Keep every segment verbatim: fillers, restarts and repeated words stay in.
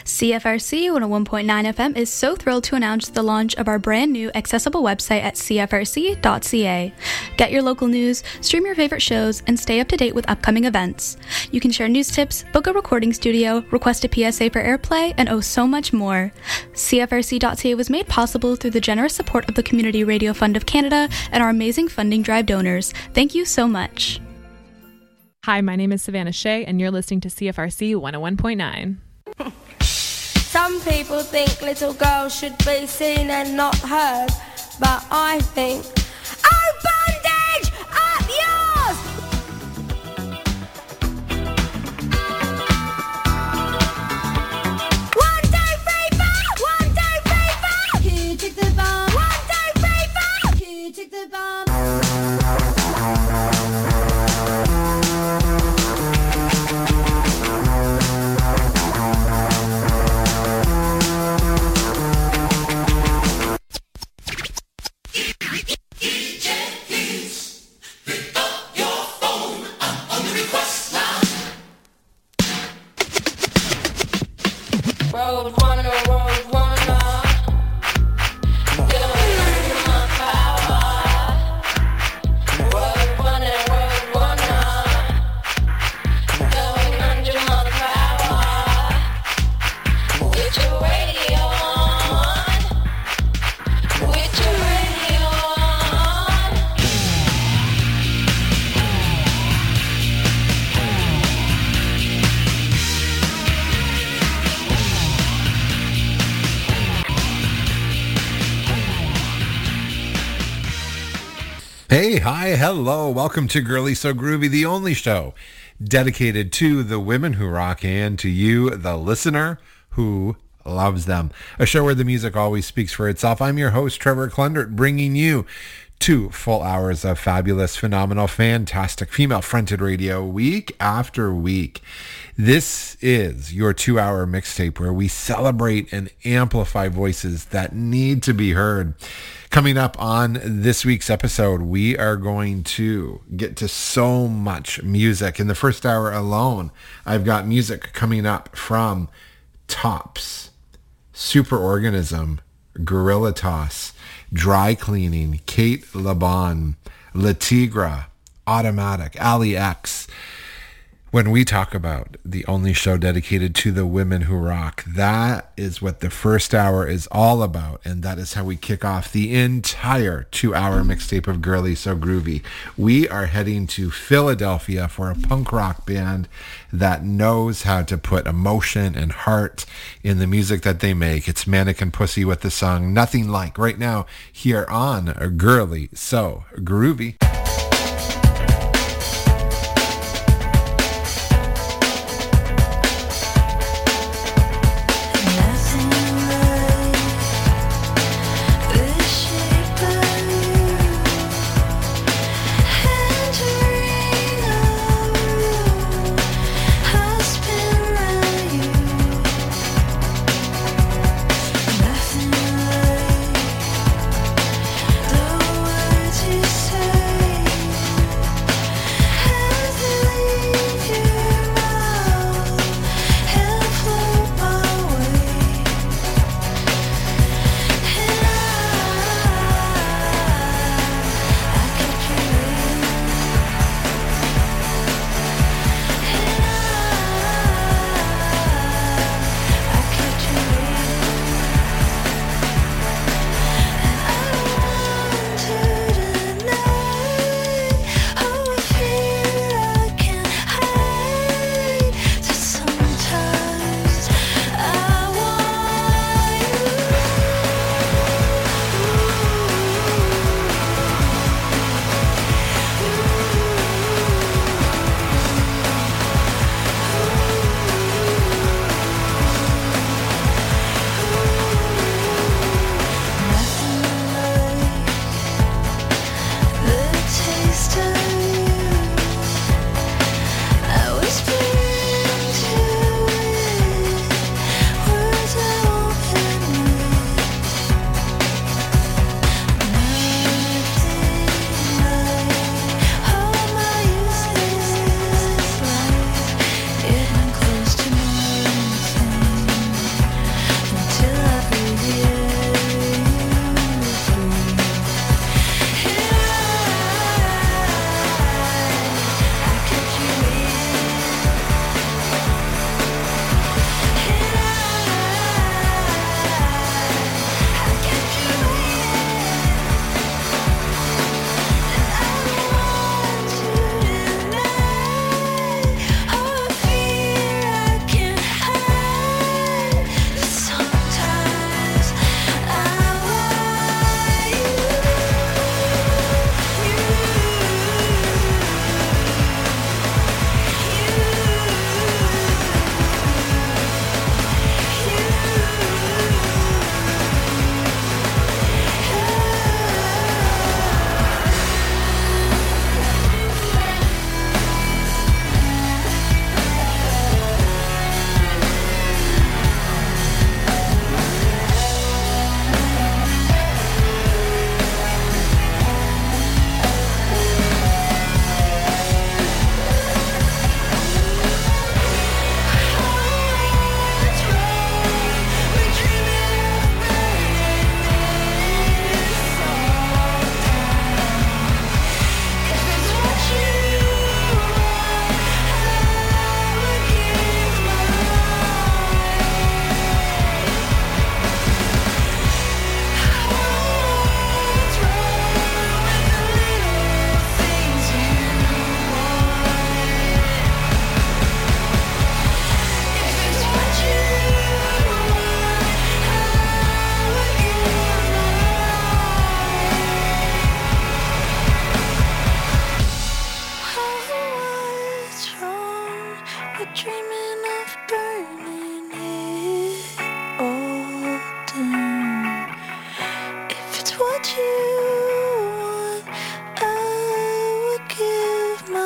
C F R C one oh one point nine F M is so thrilled to announce the launch of our brand new accessible website at c f r c dot c a. Get your local news, stream your favorite shows, and stay up to date with upcoming events. You can share news tips, book a recording studio, request a P S A for airplay, and oh so much more. C F R C dot C A was made possible through the generous support of the Community Radio Fund of Canada and our amazing funding drive donors. Thank you so much. Hi, my name is Savannah Shea, and you're listening to C F R C one oh one point nine. Some people think little girls should be seen and not heard, but I think, oh, bondage, up yours! One, two, three, four! One, two, three, four! Here, take the bomb! One, two, three, four! Here, take the bomb! Road runner, road runner, going under my power. Road runner, road runner, going under my power. With your radio on, with your radio on. Hey, hi, hello. Welcome to Girly So Groovy, the only show dedicated to the women who rock and to you, the listener who loves them. A show where the music always speaks for itself. I'm your host, Trevor Klundert, bringing you two full hours of fabulous, phenomenal, fantastic female-fronted radio week after week. This is your two-hour mixtape where we celebrate and amplify voices that need to be heard. Coming up on this week's episode, we are going to get to so much music. In the first hour alone, I've got music coming up from Tops, Superorganism, Gorilla Toss, Dry Cleaning, Kate Laban, La Tigra, Automatic, Ali X. When we talk about the only show dedicated to the women who rock, that is what the first hour is all about. And that is how we kick off the entire two-hour mixtape of Girly So Groovy. We are heading to Philadelphia for a punk rock band that knows how to put emotion and heart in the music that they make. It's Mannequin Pussy with the song Nothing Like, right now here on Girly So Groovy. The words you say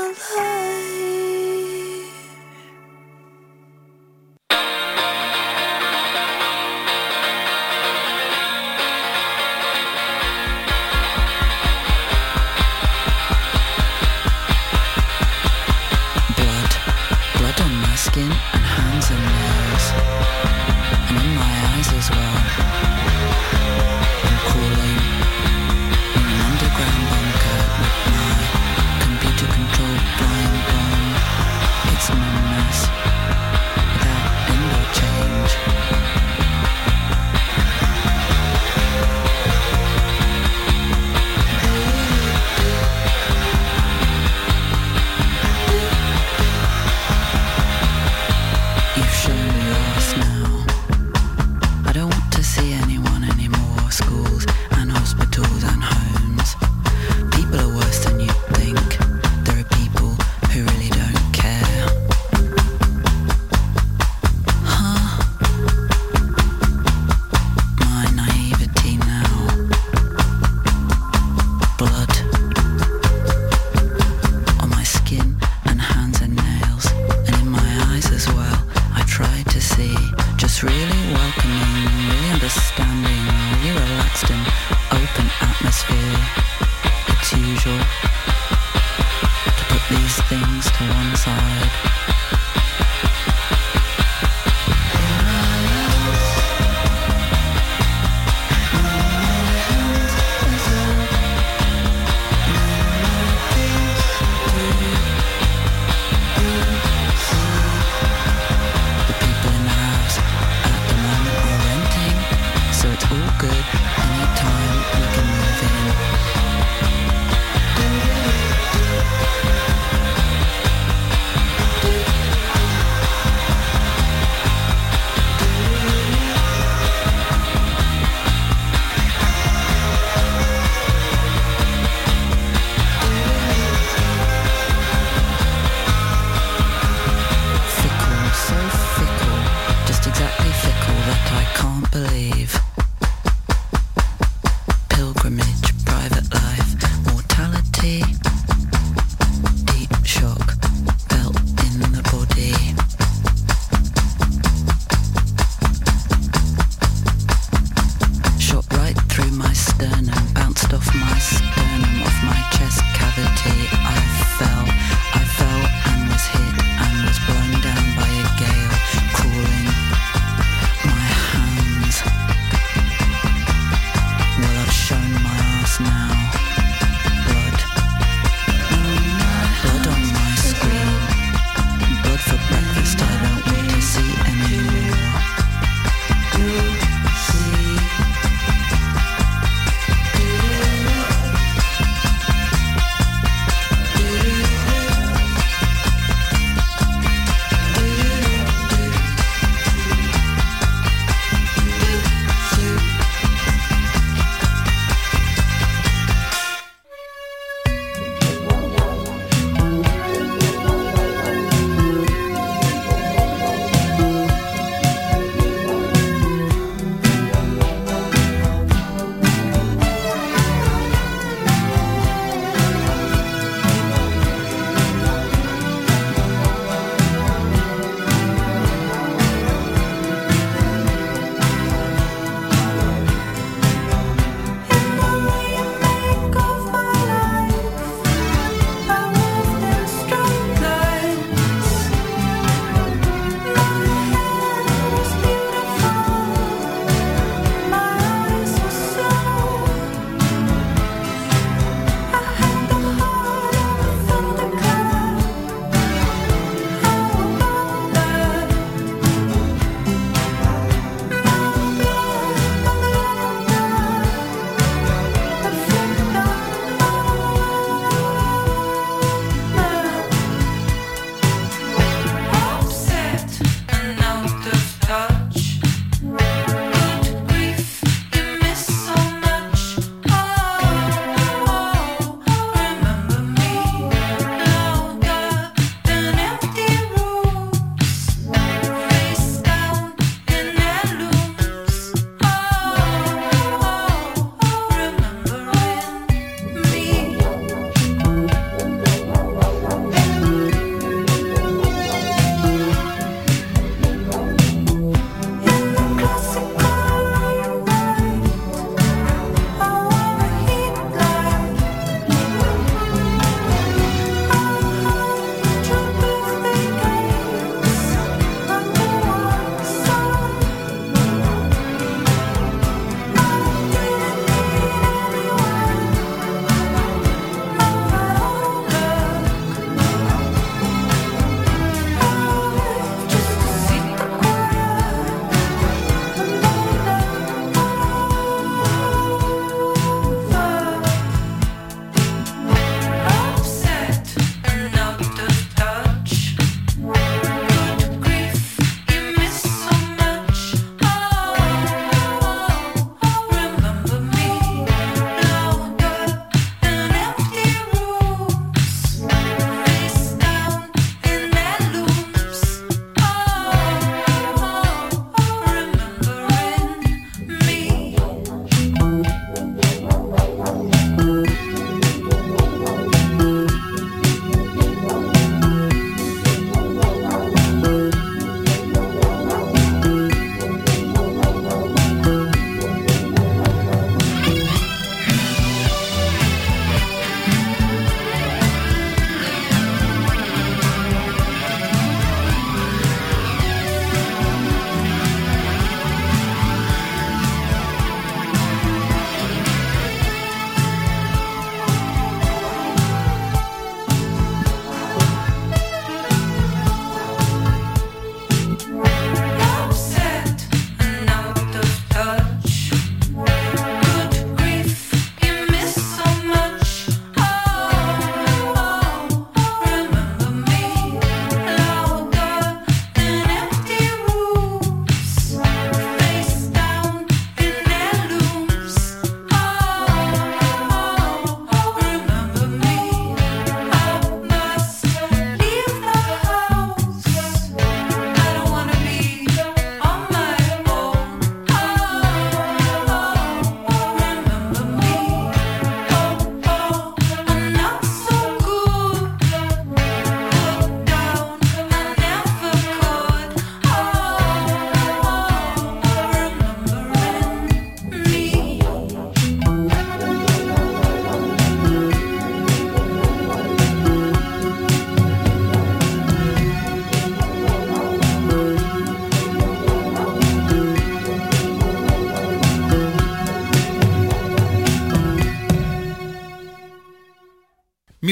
Do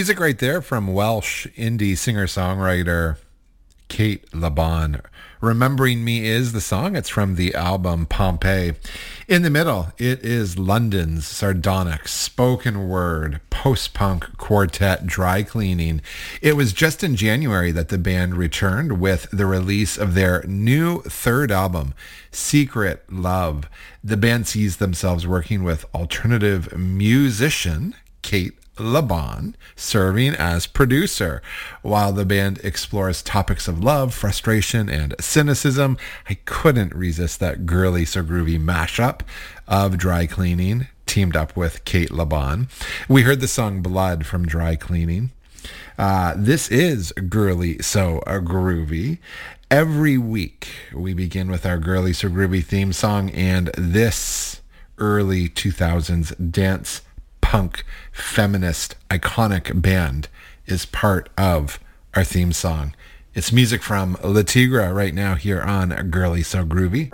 music right there from Welsh indie singer-songwriter Kate Laban. Remembering Me is the song. It's from the album Pompeii. In the middle, it is London's sardonic spoken word post-punk quartet Dry Cleaning. It was just in January that the band returned with the release of their new third album, Secret Love. The band sees themselves working with alternative musician Kate Laban serving as producer. While the band explores topics of love, frustration, and cynicism, I couldn't resist that girly so groovy mashup of Dry Cleaning teamed up with Kate Laban. We heard the song Blood from Dry Cleaning. Uh, this is Girly So Groovy. Every week we begin with our Girly So Groovy theme song, and this early two thousands dance punk feminist iconic band is part of our theme song. It's music from La Tigra right now here on Girly So Groovy.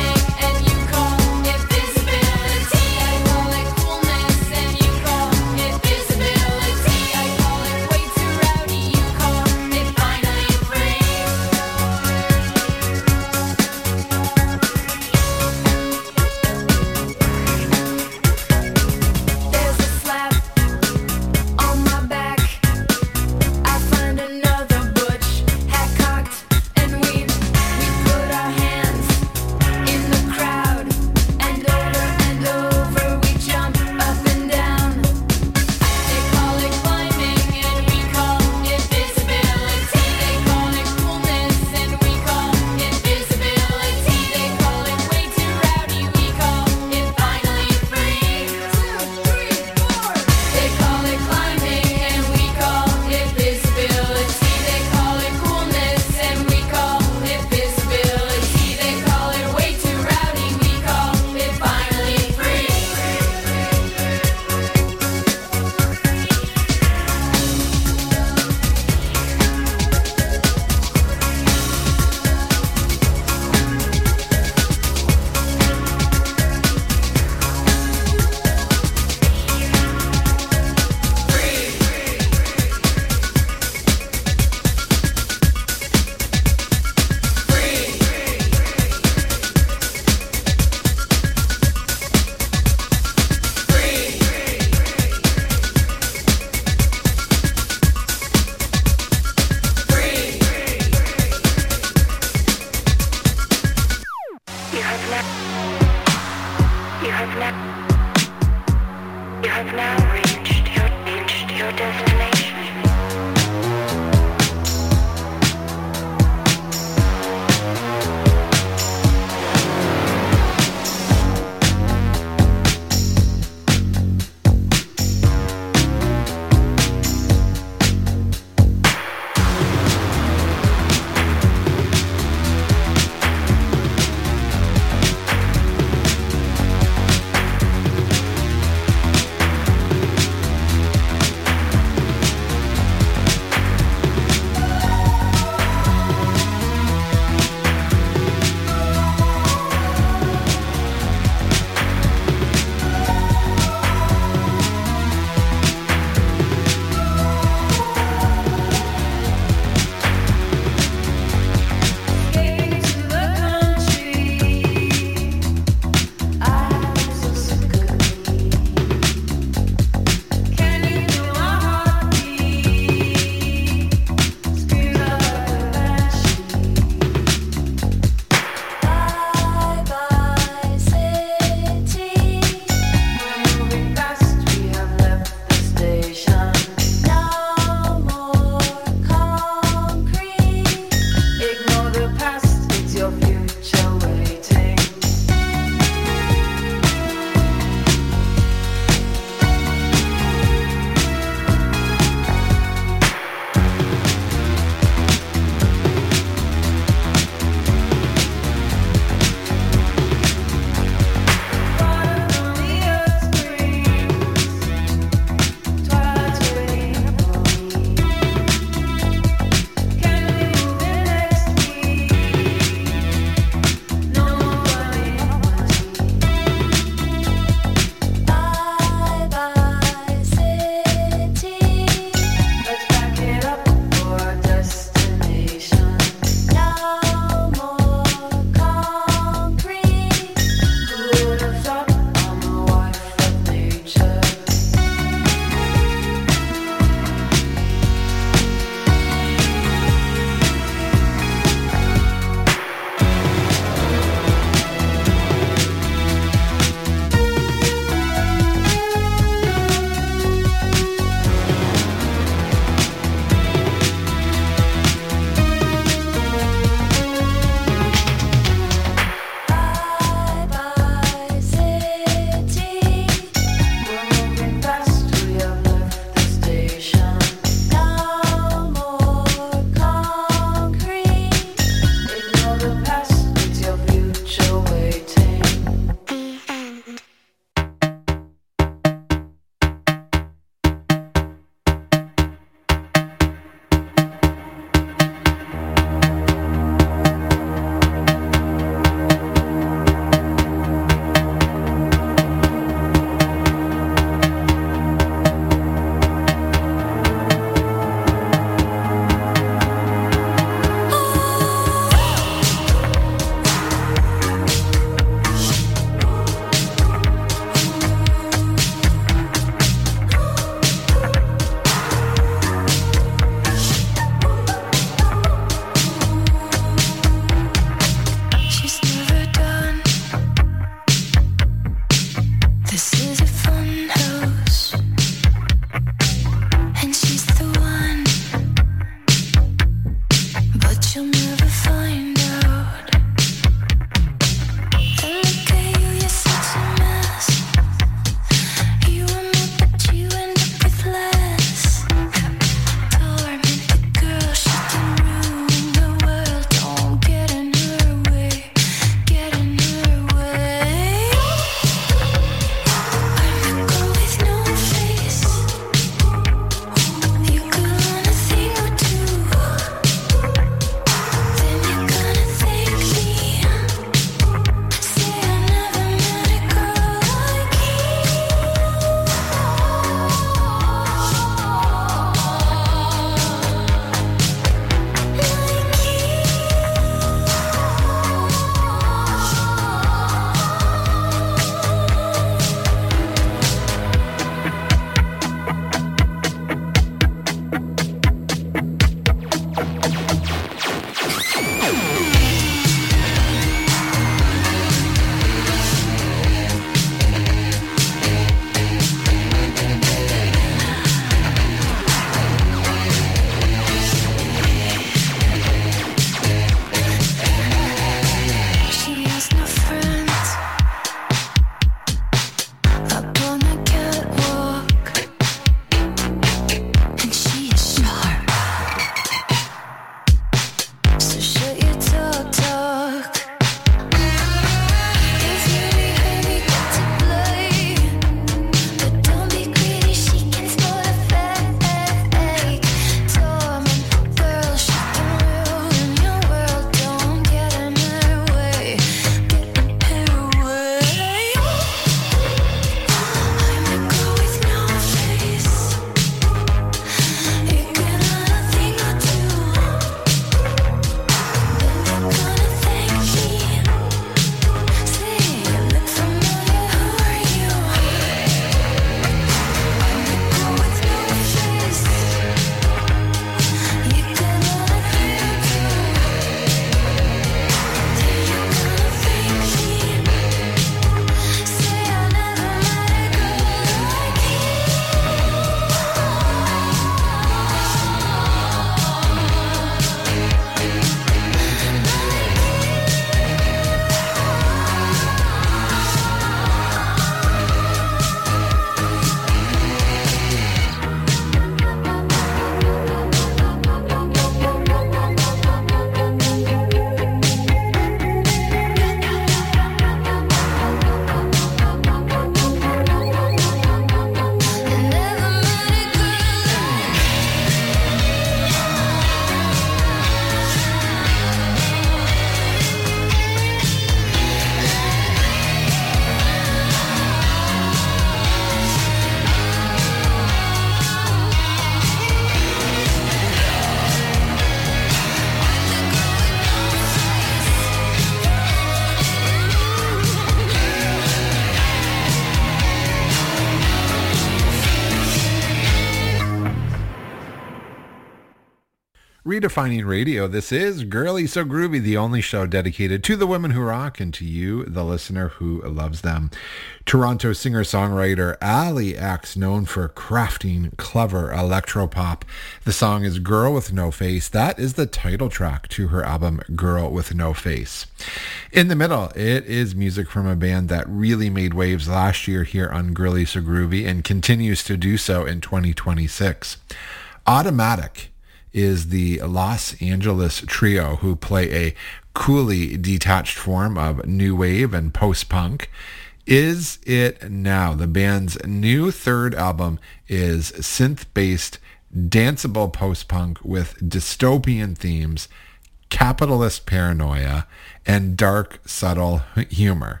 Redefining Radio. This is Girly So Groovy, the only show dedicated to the women who rock and to you, the listener who loves them. Toronto singer-songwriter Ali X, known for crafting clever electropop. The song is Girl with No Face. That is the title track to her album Girl with No Face. In the middle, it is music from a band that really made waves last year here on Girly So Groovy and continues to do so in twenty twenty-six. Automatic is the Los Angeles trio who play a coolly detached form of new wave and post-punk. Is It Now? The band's new third album is synth-based, danceable post-punk with dystopian themes, capitalist paranoia, and dark, subtle humor.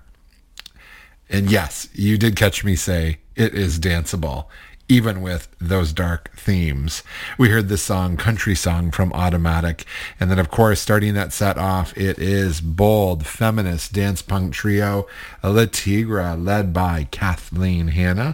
And yes, you did catch me say it is danceable, even with those dark themes. We heard this song, Country Song, from Automatic. And then, of course, starting that set off, it is bold, feminist dance punk trio, La Tigra, led by Kathleen Hanna.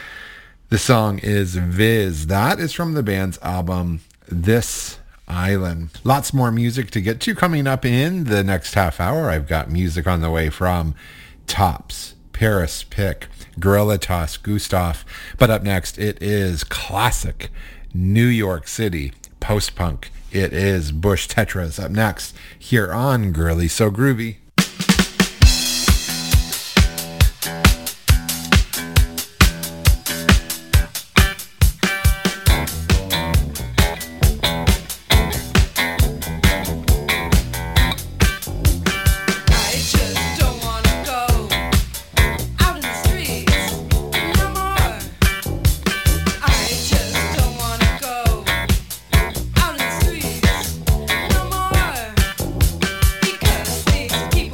The song is Viz. That is from the band's album, This Island. Lots more music to get to coming up in the next half hour. I've got music on the way from Tops, Paris Pick, Gorilla Toss, Gustav. But up next, it is classic New York City post-punk. It is Bush Tetras up next here on Girly So Groovy. Keep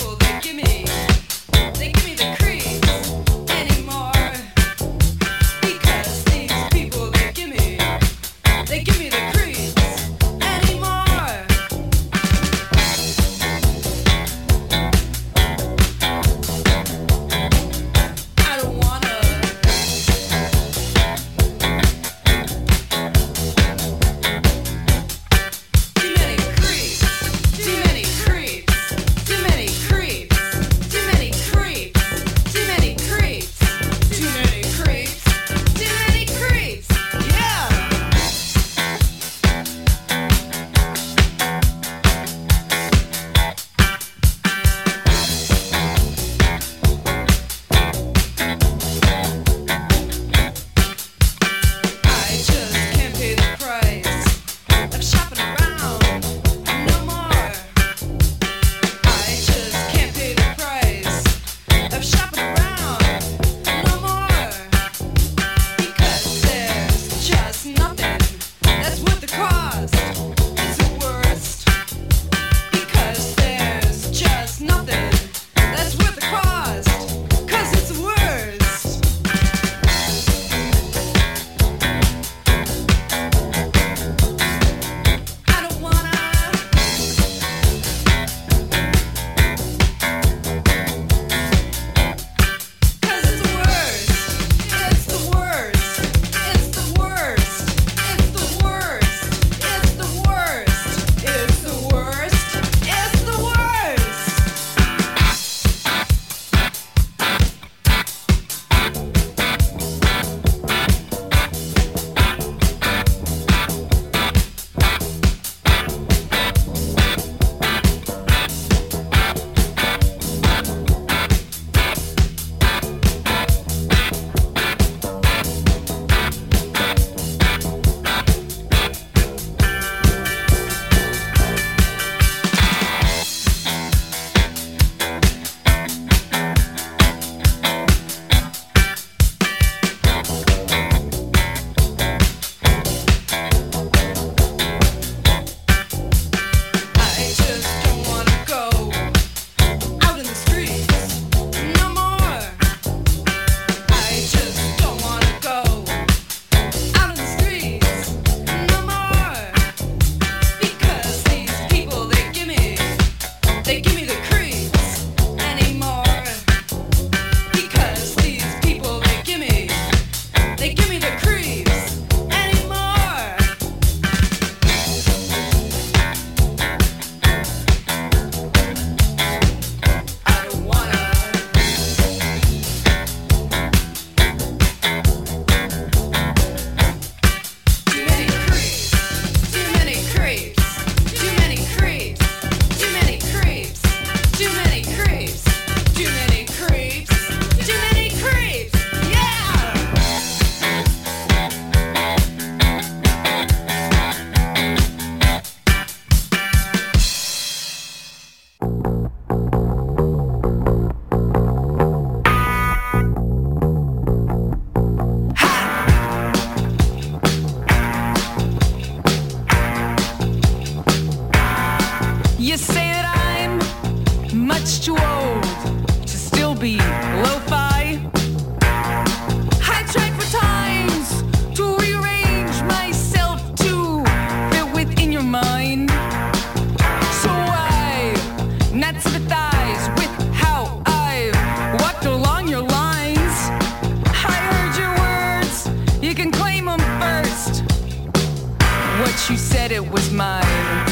What you said it was mine.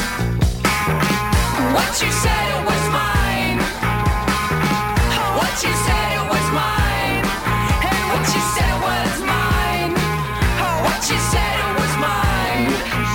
What you said it was mine. What you said it was mine. And what you said it was mine. What you said it was mine.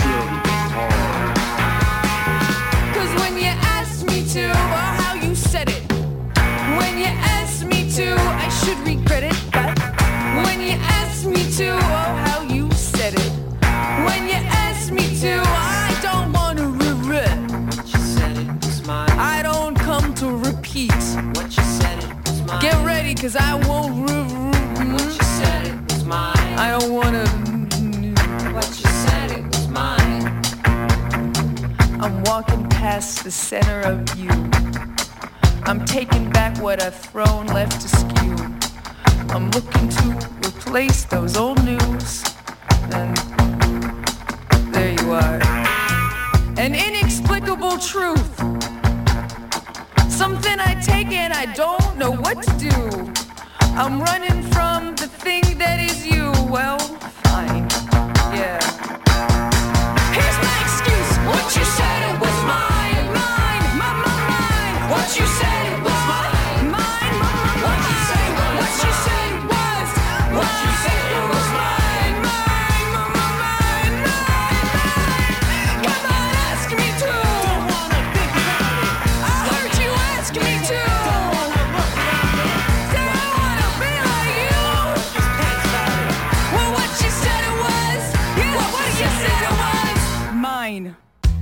Cause when you asked me to, or how you said it, when you asked me to, I should regret it. But when you asked me to, oh how you said it, when you asked me to, I don't want to regret. What you said it was mine. I don't come to repeat. What you said it was mine. Get ready, cause I won't. What you said it was mine. I don't wanna. What you said it was mine. I'm walking past the center of you. I'm taking back what I've thrown, left askew. I'm looking to replace those old news. And there you are. An inexplicable truth. Something I take and I don't know what to do. I'm running from the thing that is you. Well, fine. Yeah. Here's my excuse. What you said it was mine. Mine, mine, mine, mine. What you said it was mine. Mine, mine, what you said, what you said it was. What you said it was mine. Mine, mine, mine, mine, mine. Come on, ask me to. Don't wanna think about it. I heard you ask me to. Don't wanna look around me. Said I wanna be like you. Just think about it. Well, what you said it was. Yeah, well, what you said it was. Mine.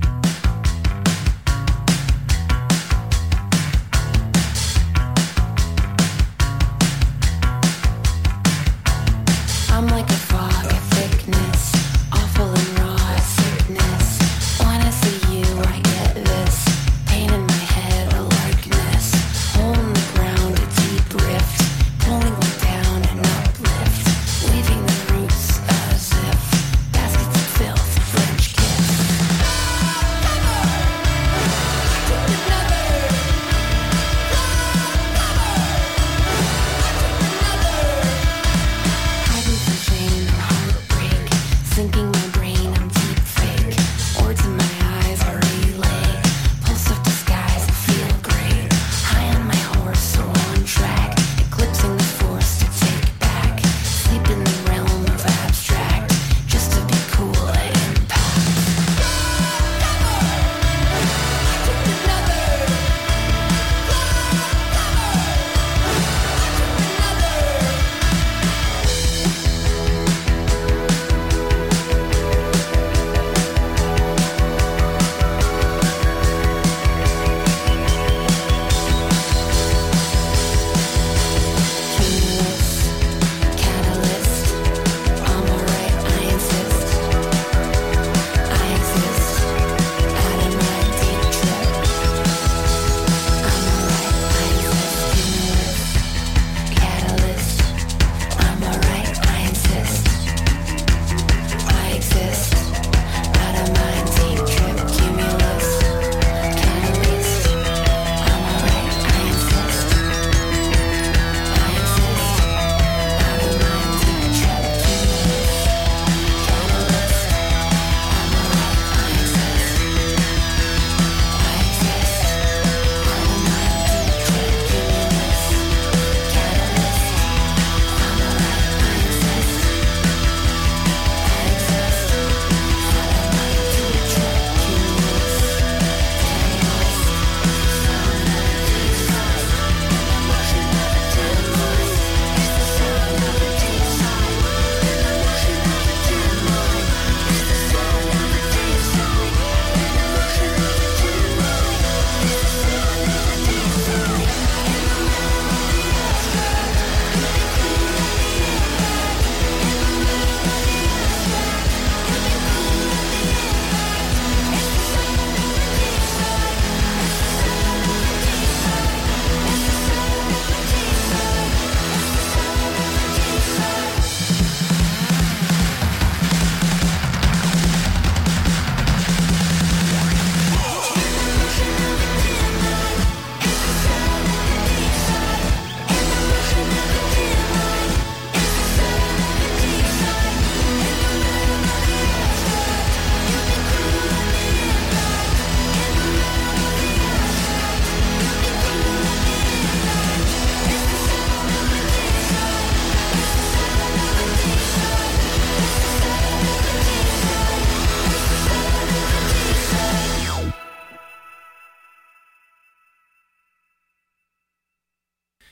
I'm like a fog, a thickness, awful and raw sickness. When I see you, I get this pain in my head, a likeness. Hole in the ground, a deep rift, pulling me down and uplift, leaving the roots as if baskets of filth, French kiss.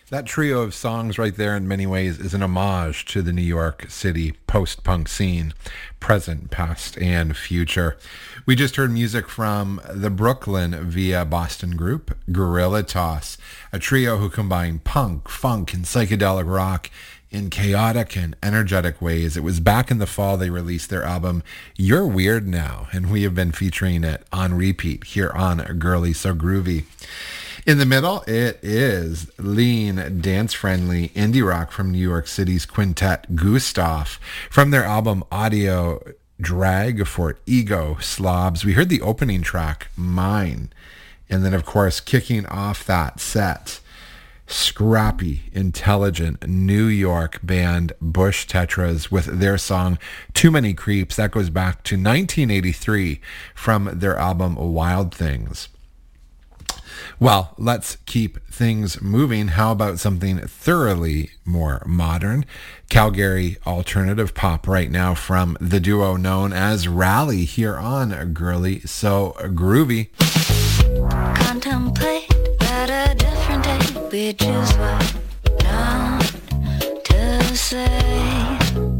That trio of songs right there in many ways is an homage to the New York City post-punk scene, present, past, and future. We just heard music from the Brooklyn via Boston group Gorilla Toss, a trio who combine punk, funk, and psychedelic rock in chaotic and energetic ways. It was back in the fall they released their album You're Weird Now, and we have been featuring it on repeat here on Girly So Groovy. In the middle, it is lean, dance-friendly indie rock from New York City's quintet Gustav. From their album Audio Drag for Ego Slobs, we heard the opening track, Mine. And then, of course, kicking off that set, scrappy, intelligent New York band Bush Tetras with their song Too Many Creeps. That goes back to nineteen eighty-three from their album Wild Things. Well, let's keep things moving. How about something thoroughly more modern? Calgary alternative pop right now from the duo known as Rally here on Girly So Groovy. Contemplate at a different day. We choose what not to say.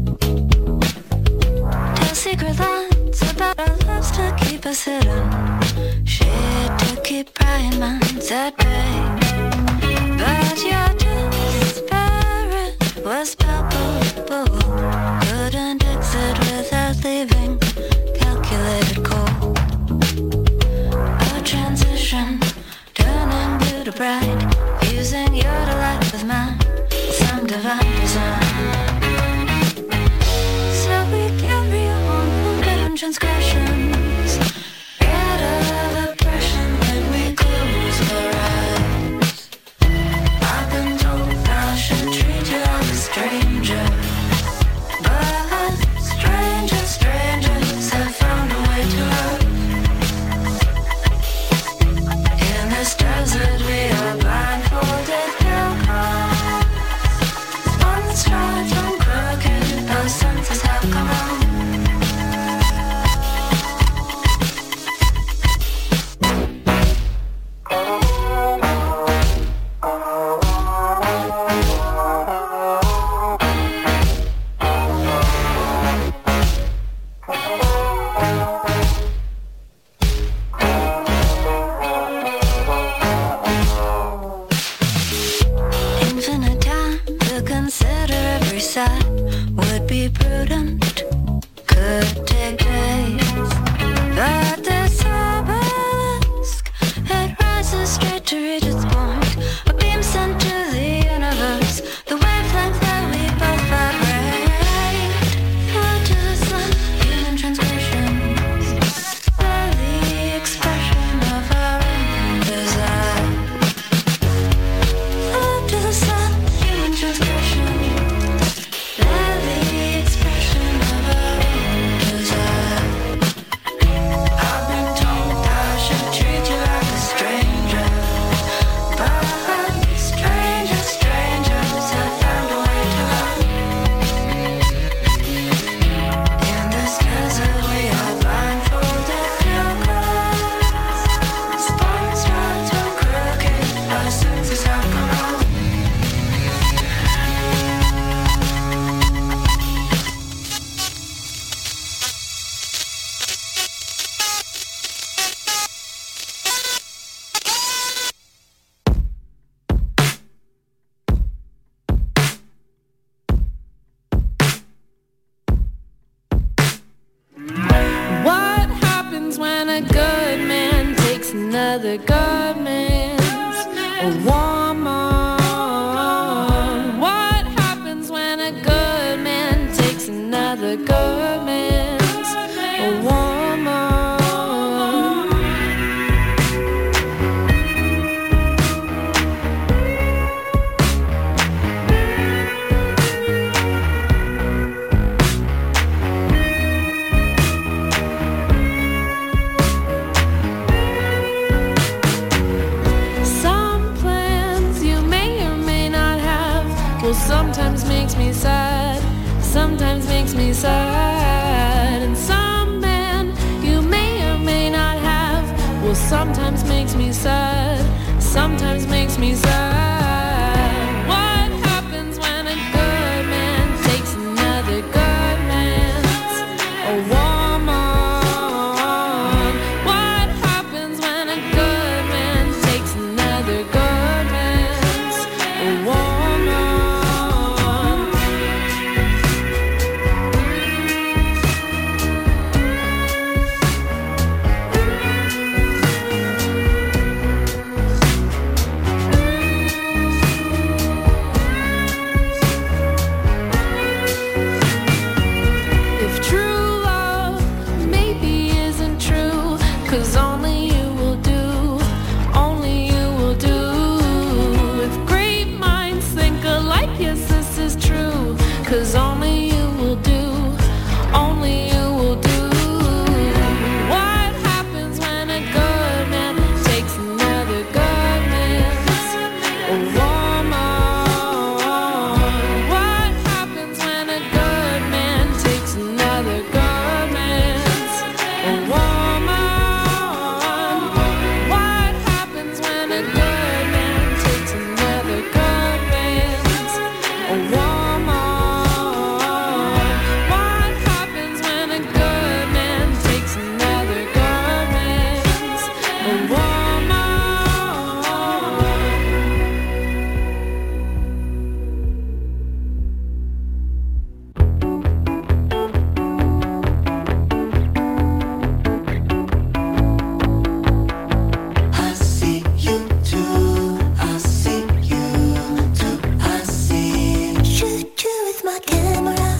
Tell secret lines about our lives to keep us hidden. Shit to keep prying minds at bay. But your despair was palpable. Couldn't exit without leaving calculated cold. A transition, turning blue to bright, fusing your delight with mine, some divine design. So we carry on forbidden transgressions, rid of oppression when we close our eyes. I've been told I should treat you like a stranger, but strangers, strangers have found a way to love. In this desert we are blindfolded pilgrims. One stride from crooked, our senses have come out. Infinite time to consider every side would be prudent, could take days. But this obelisk, it rises straight to reach its point. A beam sent to the universe, the wavelength that we both vibrate. Fly to the sun, human transgressions, they're the expression of our own desire. Up to the sun, human transgression, they're the expression of our own desire. I've been told I should treat you like a stranger, but strangers, strangers have found a way to love. In this desert we are blindfolded pilgrims. Spine strides from crooked, our senses have come out. What happens when a good man takes another good man's a woman? What happens when a good man takes another good man's a woman? Some plans you may or may not have, well, sometimes makes me sad, sometimes makes me sad. And some man you may or may not have, well, sometimes makes me sad, sometimes makes me sad. 'cause only you will do, only you will do. If great minds think alike, yes, this is true, 'cause only you will do, only you will do. What happens when a good man takes another good man's woman? What happens when a good man takes another good man's woman? What happens when a good man takes another good man's woman? What happens when a good man takes another good man's woman? I see you too, I see you too, I see. Shoot you with my camera.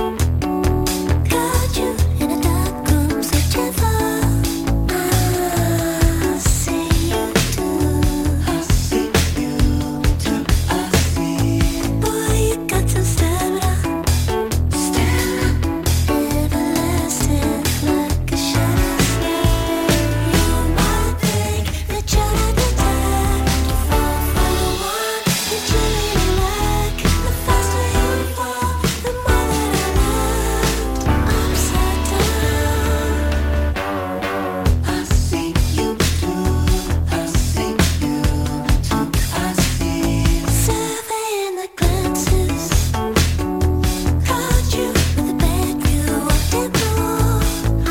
Got you in a dark room searching for. I see you too, I see you too, I see. Boy, you got some stamina, stamina, everlasting like a shadow snake. You might think that you're not the type to fall for the one that you really like. The faster you fall, the more that I love. Upside down. I see you too, I see you too, I see. Surveying the glances, caught you with a bad view of the blue.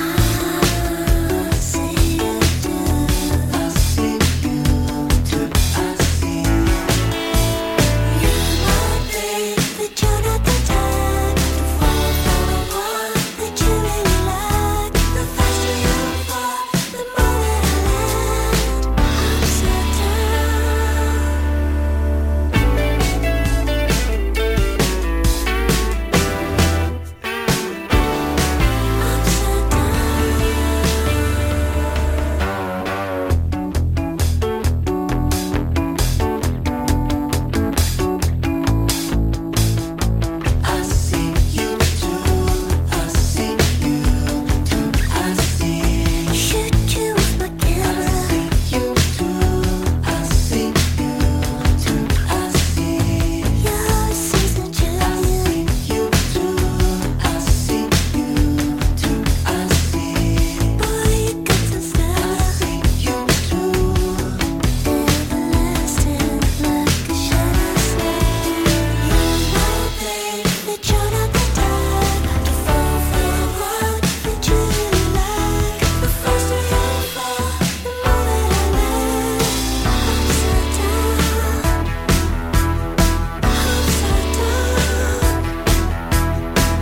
I see you too, I see you too, I see. You might think that you're not the type to fall for the one that you really like. The faster you fall, the more that I land. Upside I see you too, I see you too, I see. Shoot you with my camera. I see you too, I see you too, I see. You're a seasoned champion. I see you too, I see you too, I see. Boy, you got some style. I see you too, everlasting like a shadow snake. You might think that you're not the type to fall for the one that you really like. The faster you fall, the more that I land. Upside down, upside down.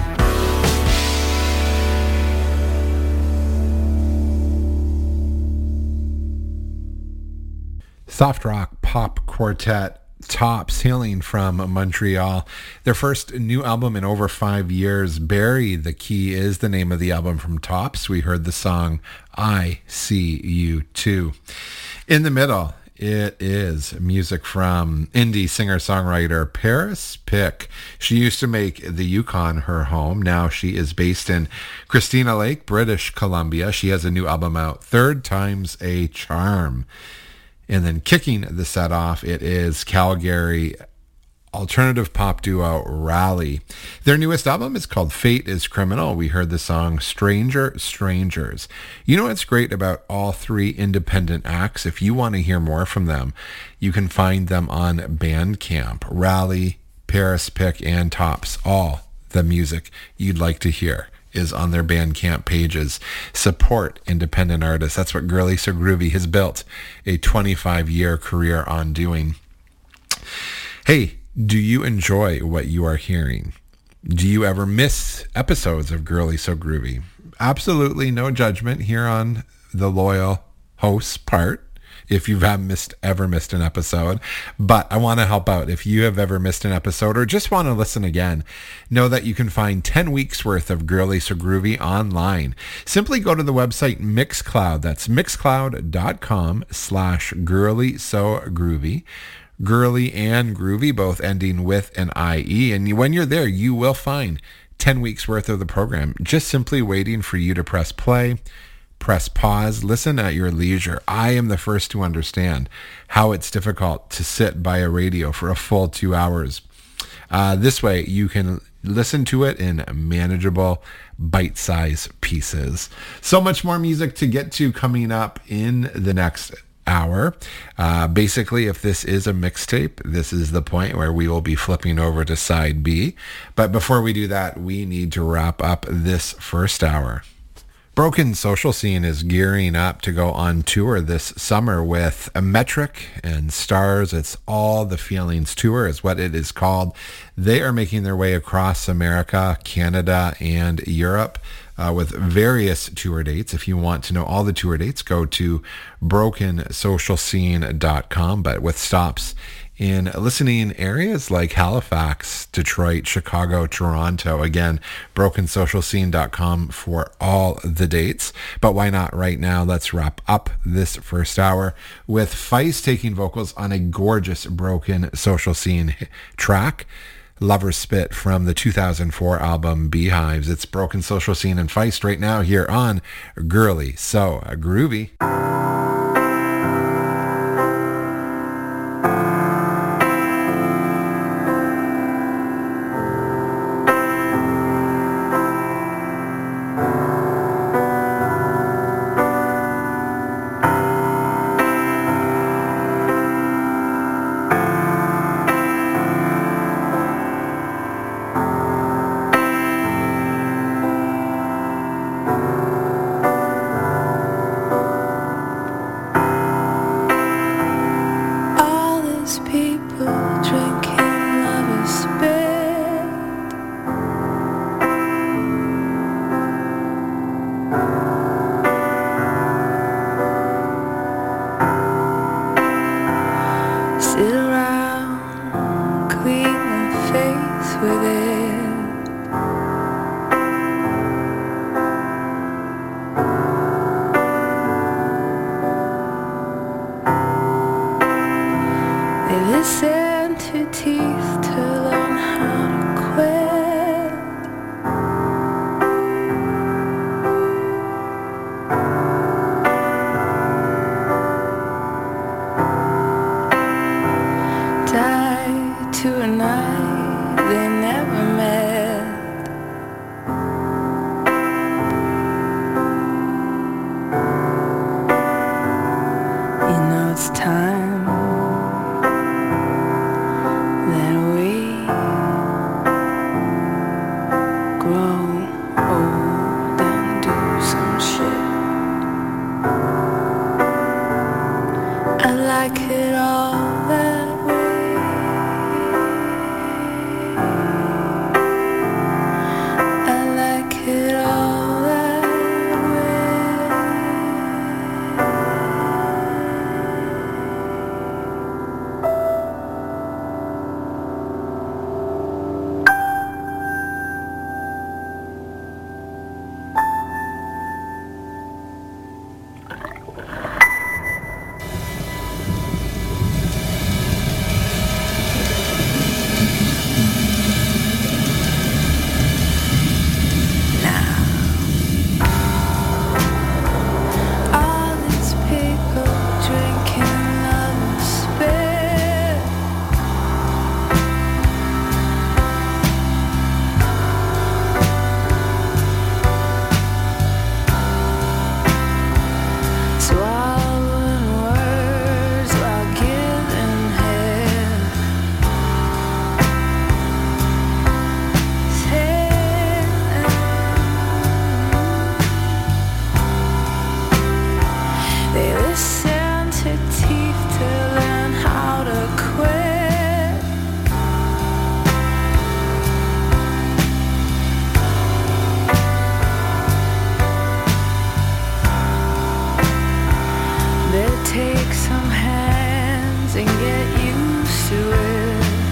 Soft rock pop quartet Tops, hailing from Montreal. Their first new album in over five years, Bury the Key, is the name of the album from Tops. We heard the song I See You Too. In the middle, it is music from indie singer-songwriter Paris Pick. She used to make the Yukon her home. Now she is based in Christina Lake, British Columbia. She has a new album out, Third Time's a Charm. And then kicking the set off, it is Calgary alternative pop duo Rally. Their newest album is called Fate is Criminal. We heard the song Stranger Strangers. You know what's great about all three independent acts? If you want to hear more from them, you can find them on Bandcamp. Rally, Paris Pick, and Tops. All the music you'd like to hear is on their Bandcamp pages. Support independent artists. That's what Girly So Groovy has built a twenty-five year career on doing. Hey, do you enjoy what you are hearing? Do you ever miss episodes of Girly So Groovy? Absolutely no judgment here on the loyal host's part. if you've have missed, ever missed an episode. But I want to help out. If you have ever missed an episode or just want to listen again, know that you can find ten weeks worth of Girly So Groovy online. Simply go to the website Mixcloud. That's mixcloud.com slash Girly So Groovy. Girly and groovy, both ending with an I E. And when you're there, you will find ten weeks worth of the program, just simply waiting for you to press play, press pause, listen at your leisure. I am the first to understand how it's difficult to sit by a radio for a full two hours. Uh, this way, you can listen to it in manageable, bite-sized pieces. So much more music to get to coming up in the next hour. Uh, basically, if this is a mixtape, this is the point where we will be flipping over to side B. But before we do that, we need to wrap up this first hour. Broken Social Scene is gearing up to go on tour this summer with a Metric and Stars. It's All the Feelings Tour is what it is called. They are making their way across America, Canada, and Europe uh, with various tour dates. If you want to know all the tour dates, go to broken social scene dot com, but with stops in listening areas like Halifax, Detroit, Chicago, Toronto. Again, broken social scene dot com for all the dates. But why not right now? Let's wrap up this first hour with Feist taking vocals on a gorgeous Broken Social Scene track, Lover's Spit, from the two thousand four album Beehives. It's Broken Social Scene and Feist right now here on Girly So Groovy. take some hands and get used to it.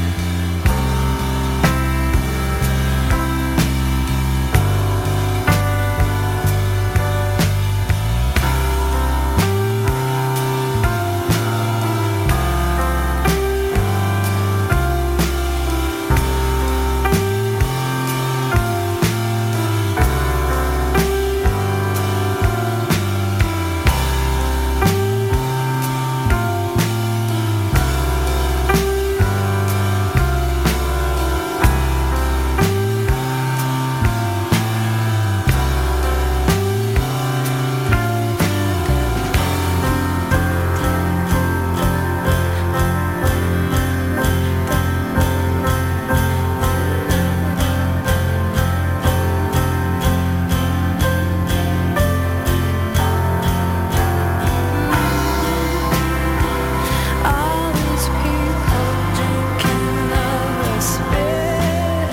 All these people drinking of the spirit.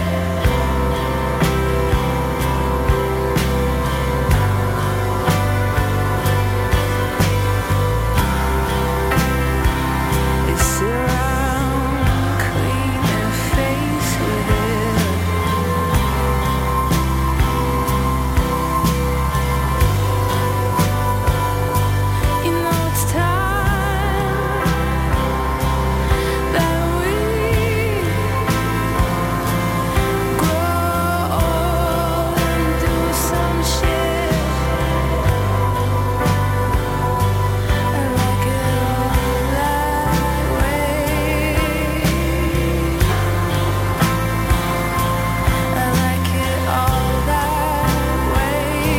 They sit around, clean their face with it. You know it's time that we grow old and do some shit. I like it all that way. I like it all that way.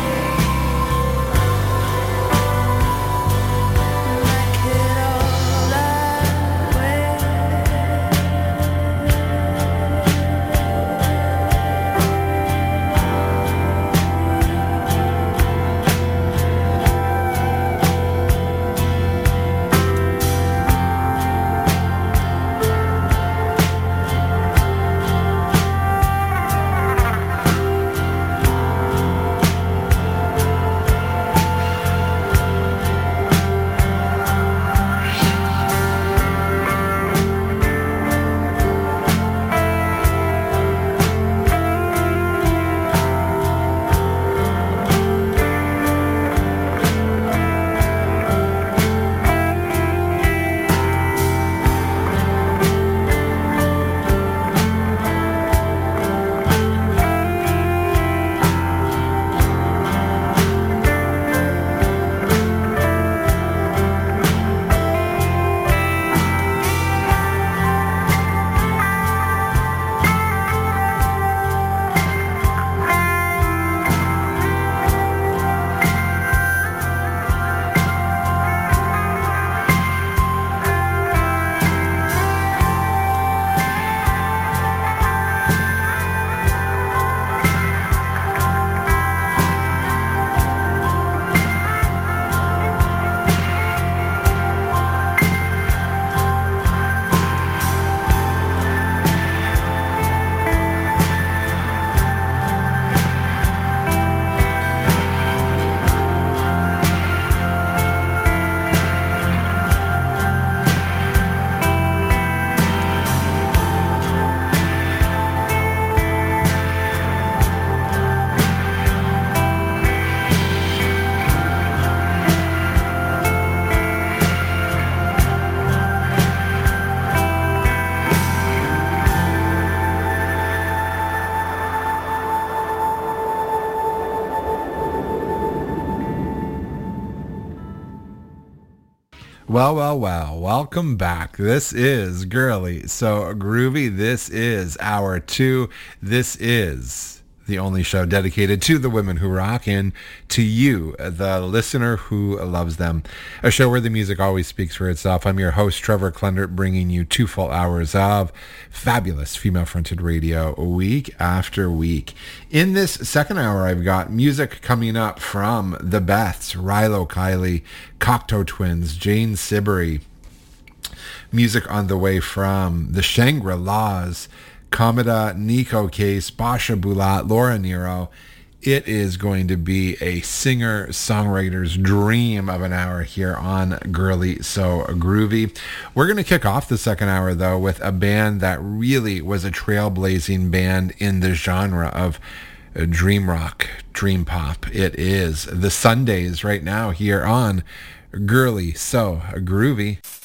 Like it all that Well, well, well, welcome back. This is Girly So Groovy. This is hour two. This is the only show dedicated to the women who rock and to you, the listener who loves them. A show where the music always speaks for itself. I'm your host, Trevor Klendert, bringing you two full hours of fabulous female-fronted radio week after week. In this second hour, I've got music coming up from the Beths, Rilo Kiley, Cocteau Twins, Jane Siberry. Music on the way from the Shangri-Las, Komeda, Nico Case, Basha Bulat, Laura Nero, It is going to be a singer-songwriter's dream of an hour here on Girly So Groovy. We're going to kick off the second hour, though, with a band that really was a trailblazing band in the genre of dream rock, dream pop. It is the Sundays right now here on Girly So Groovy.